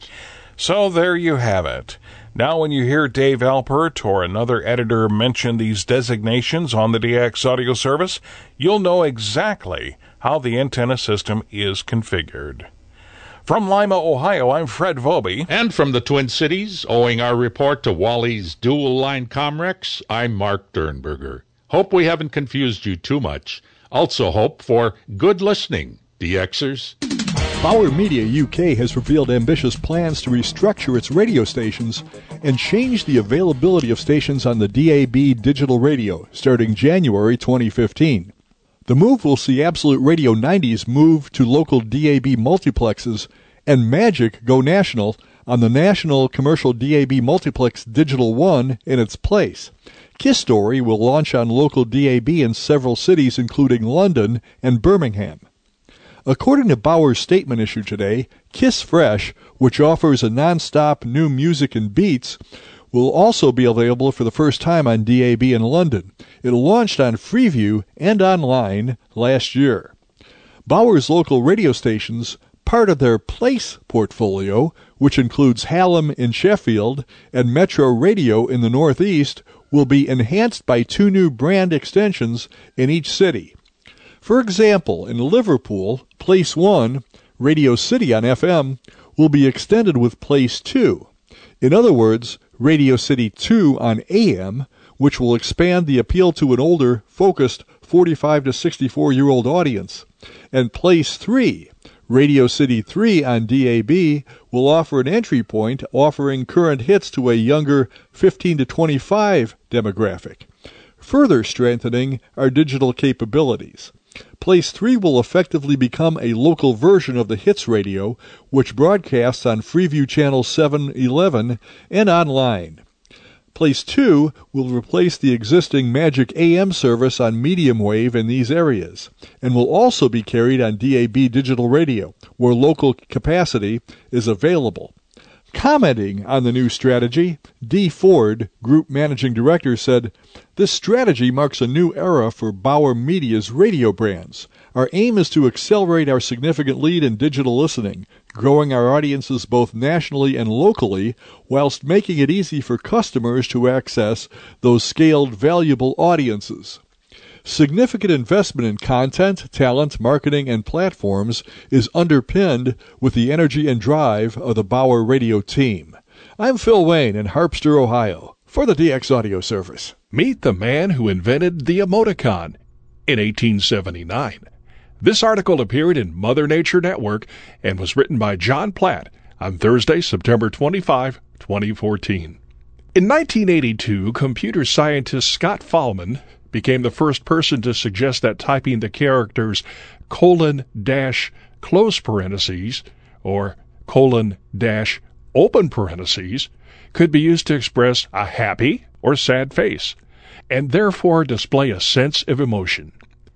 So there you have it. Now when you hear Dave Alpert or another editor mention these designations on the D X audio service, you'll know exactly how the antenna system is configured. From Lima, Ohio, I'm Fred Vobie. And from the Twin Cities, owing our report to Wally's dual-line Comrex, I'm Mark Dernberger. Hope we haven't confused you too much. Also hope for good listening, D Xers. Bauer Media U K has revealed ambitious plans to restructure its radio stations and change the availability of stations on the D A B digital radio starting January twenty fifteen. The move will see Absolute Radio nineties move to local D A B multiplexes and Magic go national on the national commercial D A B multiplex Digital one in its place. Kiss Story will launch on local D A B in several cities including London and Birmingham. According to Bauer's statement issued today, Kiss Fresh, which offers a non-stop new music and beats, will also be available for the first time on D A B in London. It launched on Freeview and online last year. Bauer's local radio stations, part of their Place portfolio, which includes Hallam in Sheffield and Metro Radio in the Northeast, will be enhanced by two new brand extensions in each city. For example, in Liverpool, Place one, Radio City on F M, will be extended with Place two. In other words, Radio City two on A M, which will expand the appeal to an older, focused forty-five to sixty-four-year-old audience. And Place three, Radio City three on D A B, will offer an entry point offering current hits to a younger fifteen to twenty-five demographic, further strengthening our digital capabilities. Place three will effectively become a local version of the Hits Radio, which broadcasts on Freeview Channel seven eleven and online. Place two will replace the existing Magic A M service on medium wave in these areas, and will also be carried on D A B digital radio, where local capacity is available. Commenting on the new strategy, Dee Ford, Group Managing Director, said, "This strategy marks a new era for Bauer Media's radio brands. Our aim is to accelerate our significant lead in digital listening, growing our audiences both nationally and locally, whilst making it easy for customers to access those scaled, valuable audiences." Significant investment in content, talent, marketing, and platforms is underpinned with the energy and drive of the Bauer Radio team. I'm Phil Wayne in Harpster, Ohio, for the D X Audio Service. Meet the man who invented the emoticon in eighteen seventy-nine. This article appeared in Mother Nature Network and was written by John Platt on Thursday, September twenty-fifth, twenty fourteen. In nineteen eighty-two, computer scientist Scott Fahlman became the first person to suggest that typing the characters colon dash close parentheses or colon dash open parentheses could be used to express a happy or sad face, and therefore display a sense of emotion.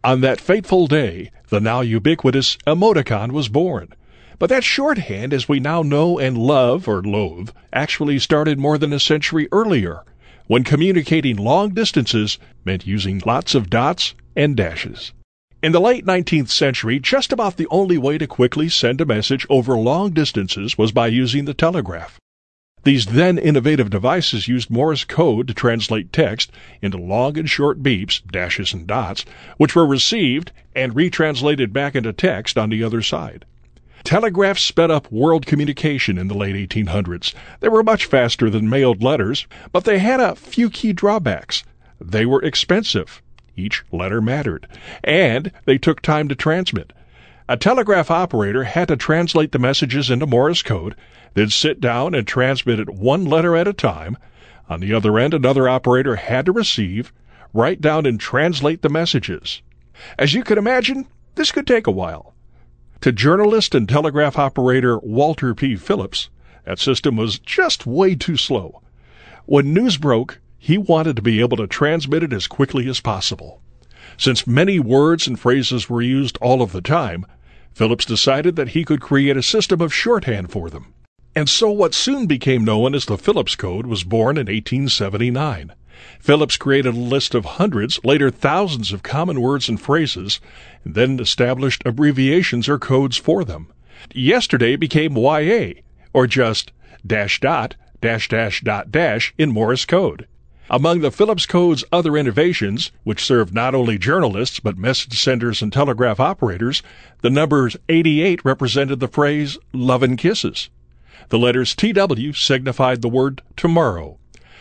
On that fateful day, the now ubiquitous emoticon was born. But that shorthand, as we now know and love, or loathe, actually started more than a century earlier, when communicating long distances meant using lots of dots and dashes. In the late nineteenth century, just about the only way to quickly send a message over long distances was by using the telegraph. These then innovative devices used Morse code to translate text into long and short beeps, dashes and dots, which were received and retranslated back into text on the other side. Telegraphs sped up world communication in the late eighteen hundreds. They were much faster than mailed letters, but they had a few key drawbacks. They were expensive. Each letter mattered, and they took time to transmit. A telegraph operator had to translate the messages into Morse code, then sit down and transmit it one letter at a time. On the other end, another operator had to receive, write down, and translate the messages. As you can imagine, this could take a while. To journalist and telegraph operator Walter P. Phillips, that system was just way too slow. When news broke, he wanted to be able to transmit it as quickly as possible. Since many words and phrases were used all of the time, Phillips decided that he could create a system of shorthand for them. And so what soon became known as the Phillips Code was born in eighteen seventy-nine. Phillips created a list of hundreds, later thousands of common words and phrases, and then established abbreviations or codes for them. Yesterday became Y A, or just dash dot, dash dash dot dash in Morse code. Among the Phillips Code's other innovations, which served not only journalists but message senders and telegraph operators, the numbers eighty-eight represented the phrase love and kisses. The letters T W signified the word tomorrow.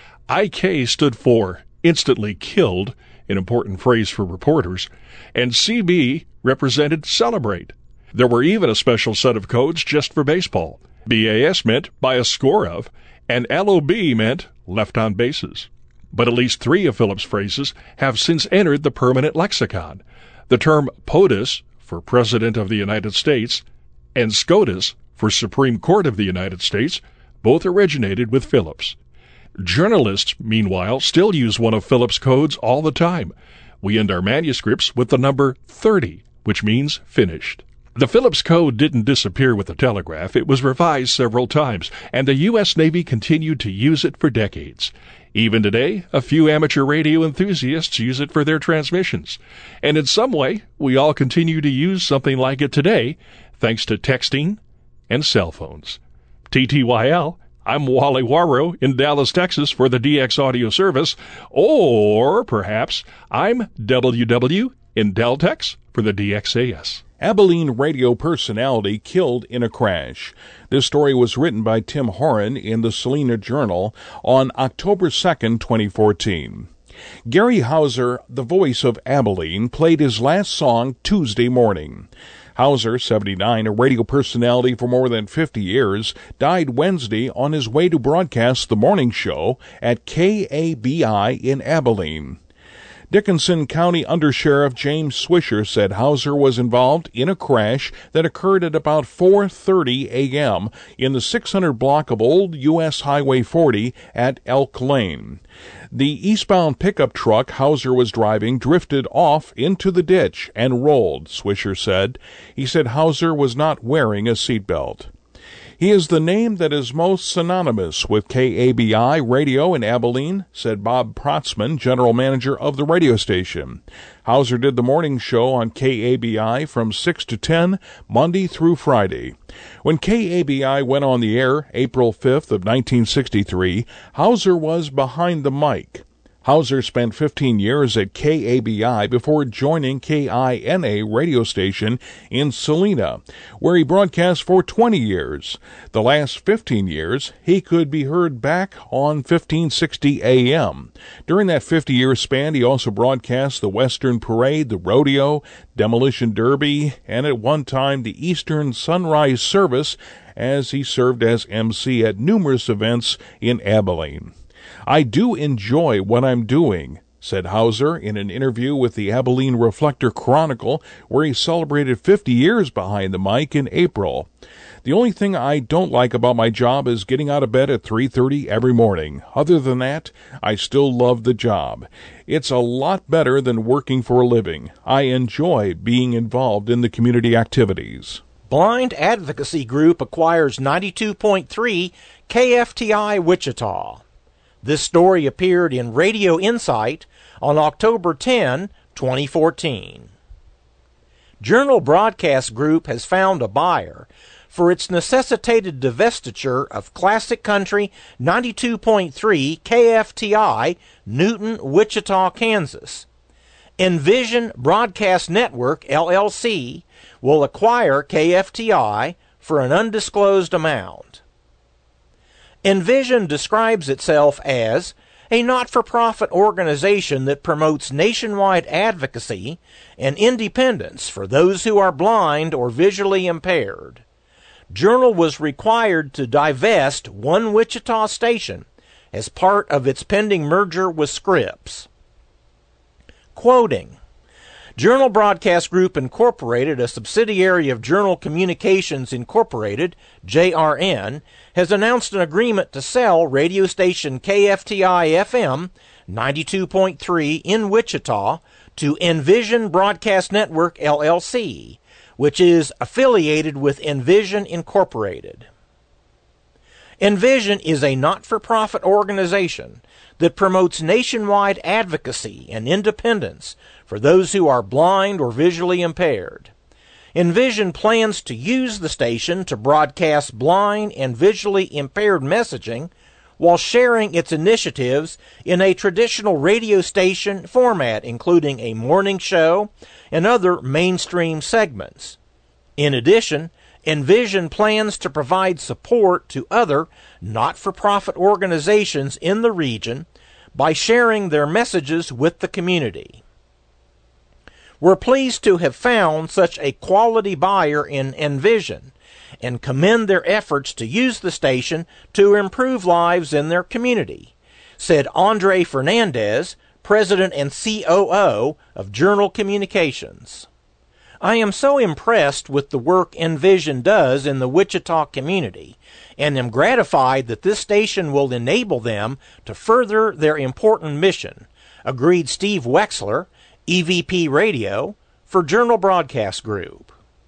I K stood for instantly killed, an important phrase for reporters, and C B represented celebrate. There were even a special set of codes just for baseball. B A S meant by a score of, and L O B meant left on bases. But at least three of Phillips' phrases have since entered the permanent lexicon. The term POTUS, for President of the United States, and SCOTUS, for Supreme Court of the United States, both originated with Phillips. Journalists, meanwhile, still use one of Phillips' codes all the time. We end our manuscripts with the number thirty, which means finished. The Phillips Code didn't disappear with the telegraph. It was revised several times, and the U S Navy continued to use it for decades. Even today, a few amateur radio enthusiasts use it for their transmissions. And in some way, we all continue to use something like it today, thanks to texting and cell phones. T T Y L, I'm Wally Warrow in Dallas, Texas for the D X Audio Service, or perhaps I'm W W in Deltex for the D X A S. Abilene radio personality killed in a crash. This story was written by Tim Horan in the Salina Journal on October second, twenty fourteen. Gary Hauser, the voice of Abilene, played his last song Tuesday morning. Hauser, seventy-nine, a radio personality for more than fifty years, died Wednesday on his way to broadcast the morning show at K A B I in Abilene. Dickinson County Undersheriff James Swisher said Hauser was involved in a crash that occurred at about four thirty a.m. in the six hundred block of Old U S Highway forty at Elk Lane. The eastbound pickup truck Hauser was driving drifted off into the ditch and rolled, Swisher said. He said Hauser was not wearing a seatbelt. He is the name that is most synonymous with K A B I Radio in Abilene, said Bob Protzman, general manager of the radio station. Hauser did the morning show on K A B I from six to ten, Monday through Friday. When K A B I went on the air April fifth of nineteen sixty-three, Hauser was behind the mic. Hauser spent fifteen years at K A B I before joining K I N A radio station in Salina, where he broadcast for twenty years. The last fifteen years, he could be heard back on fifteen sixty A M. During that fifty-year span, he also broadcast the Western Parade, the Rodeo, Demolition Derby, and at one time the Eastern Sunrise Service, as he served as M C at numerous events in Abilene. I do enjoy what I'm doing, said Hauser in an interview with the Abilene Reflector Chronicle, where he celebrated fifty years behind the mic in April. The only thing I don't like about my job is getting out of bed at three thirty every morning. Other than that, I still love the job. It's a lot better than working for a living. I enjoy being involved in the community activities. Blind Advocacy Group acquires ninety-two point three K F T I Wichita. This story appeared in Radio Insight on October tenth, twenty fourteen. Journal Broadcast Group has found a buyer for its necessitated divestiture of Classic Country ninety-two point three K F T I, Newton, Wichita, Kansas. Envision Broadcast Network, L L C, will acquire K F T I for an undisclosed amount. Envision describes itself as a not-for-profit organization that promotes nationwide advocacy and independence for those who are blind or visually impaired. Journal was required to divest one Wichita station as part of its pending merger with Scripps. Quoting, Journal Broadcast Group Incorporated, a subsidiary of Journal Communications Incorporated, J R N, has announced an agreement to sell radio station K F T I F M ninety-two point three in Wichita to Envision Broadcast Network, L L C, which is affiliated with Envision Incorporated. Envision is a not-for-profit organization that promotes nationwide advocacy and independence for those who are blind or visually impaired. Envision plans to use the station to broadcast blind and visually impaired messaging while sharing its initiatives in a traditional radio station format, including a morning show and other mainstream segments. In addition, Envision plans to provide support to other not-for-profit organizations in the region by sharing their messages with the community. We're pleased to have found such a quality buyer in Envision and commend their efforts to use the station to improve lives in their community, said Andre Fernandez, President and C O O of Journal Communications. I am so impressed with the work Envision does in the Wichita community and am gratified that this station will enable them to further their important mission, agreed Steve Wexler, E V P Radio, for Journal Broadcast Group.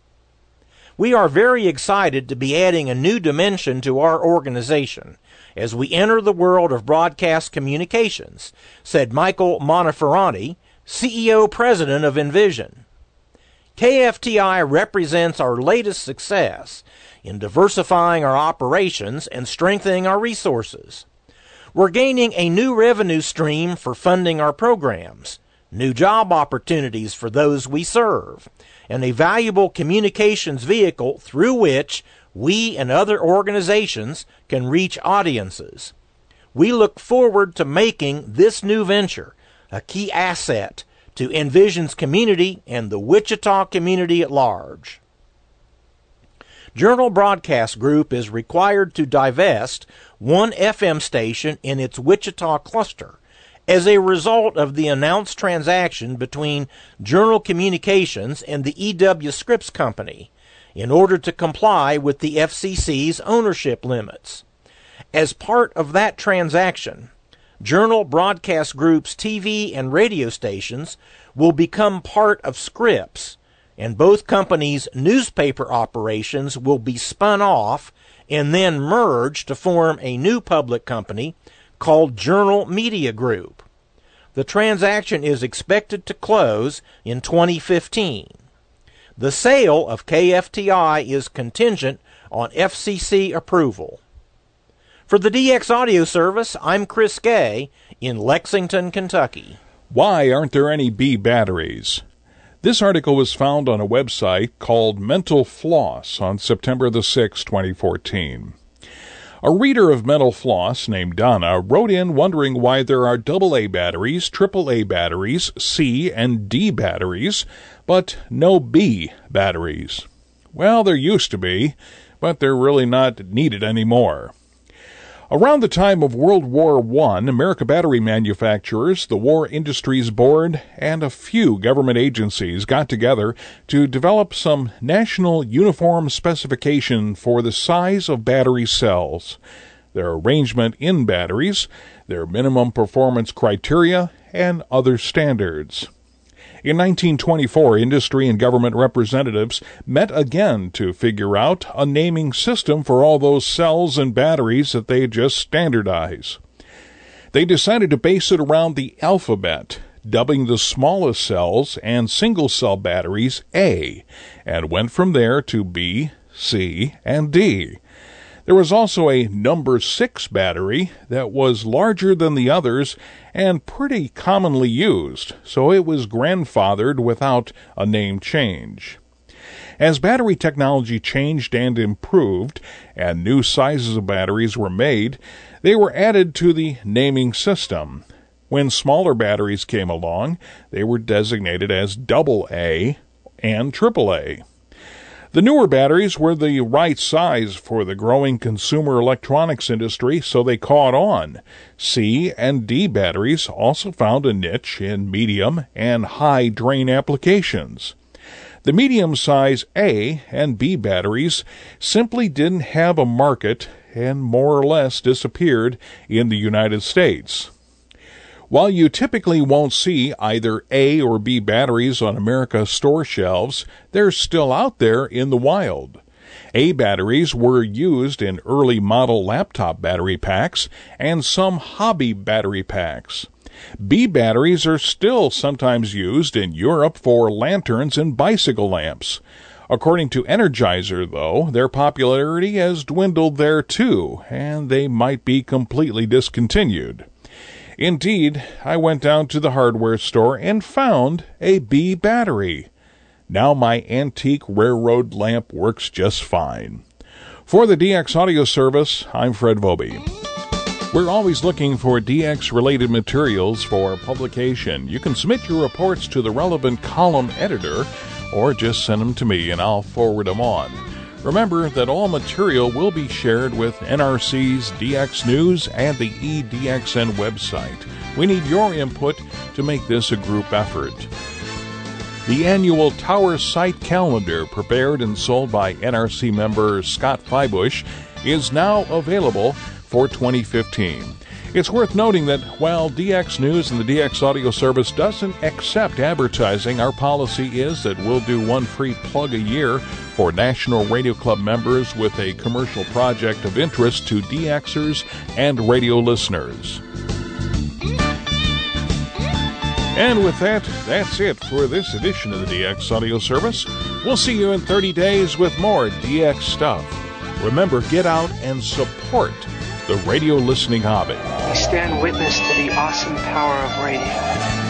We are very excited to be adding a new dimension to our organization as we enter the world of broadcast communications, said Michael Monaferranti, C E O President of Envision. K F T I represents our latest success in diversifying our operations and strengthening our resources. We're gaining a new revenue stream for funding our programs, new job opportunities for those we serve, and a valuable communications vehicle through which we and other organizations can reach audiences. We look forward to making this new venture a key asset to Envision's community and the Wichita community at large. Journal Broadcast Group is required to divest one F M station in its Wichita cluster as a result of the announced transaction between Journal Communications and the E W Scripps Company in order to comply with the F C C's ownership limits. As part of that transaction, Journal Broadcast Group's T V and radio stations will become part of Scripps, and both companies' newspaper operations will be spun off and then merged to form a new public company called Journal Media Group. The transaction is expected to close in twenty fifteen. The sale of K F T I is contingent on F C C approval. For the D X Audio Service, I'm Chris Gay in Lexington, Kentucky. Why aren't there any B batteries? This article was found on a website called Mental Floss on September the sixth, twenty fourteen. A reader of Mental Floss named Donna wrote in wondering why there are double A batteries, triple A batteries, C and D batteries, but no B batteries. Well, there used to be, but they're really not needed anymore. Around the time of World War One, American battery manufacturers, the War Industries Board, and a few government agencies got together to develop some national uniform specification for the size of battery cells, their arrangement in batteries, their minimum performance criteria, and other standards. In nineteen twenty-four, industry and government representatives met again to figure out a naming system for all those cells and batteries that they just standardize. They decided to base it around the alphabet, dubbing the smallest cells and single-cell batteries A, and went from there to B, C, and D. There was also a number six battery that was larger than the others and pretty commonly used, so it was grandfathered without a name change. As battery technology changed and improved, and new sizes of batteries were made, they were added to the naming system. When smaller batteries came along, they were designated as double A and triple A. The newer batteries were the right size for the growing consumer electronics industry, so they caught on. C and D batteries also found a niche in medium and high drain applications. The medium-size A and B batteries simply didn't have a market and more or less disappeared in the United States. While you typically won't see either A or B batteries on America's store shelves, they're still out there in the wild. A batteries were used in early model laptop battery packs and some hobby battery packs. B batteries are still sometimes used in Europe for lanterns and bicycle lamps. According to Energizer, though, their popularity has dwindled there too, and they might be completely discontinued. Indeed, I went down to the hardware store and found a B battery. Now my antique railroad lamp works just fine. For the D X Audio Service, I'm Fred Vobie. We're always looking for D X-related materials for publication. You can submit your reports to the relevant column editor, or just send them to me and I'll forward them on. Remember that all material will be shared with N R C's D X News and the E D X N website. We need your input to make this a group effort. The annual Tower Site Calendar, prepared and sold by N R C member Scott Feibush, is now available for twenty fifteen. It's worth noting that while D X News and the D X Audio Service doesn't accept advertising, our policy is that we'll do one free plug a year for National Radio Club members with a commercial project of interest to DXers and radio listeners. And with that, that's it for this edition of the D X Audio Service. We'll see you in thirty days with more D X stuff. Remember, get out and support the radio listening hobby. We stand witness to the awesome power of radio.